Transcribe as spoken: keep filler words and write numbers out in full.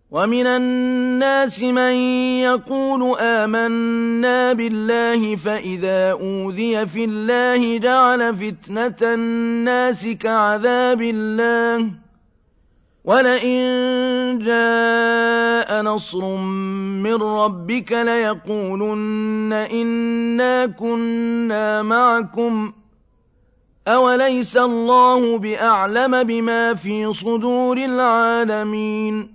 ومن الناس من يقول آمنا بالله فإذا أوذي في الله جعل فتنة الناس كعذاب الله ولئن جاء نصر من ربك ليقولن إنا كنا معكم أوليس الله بأعلم بما في صدور العالمين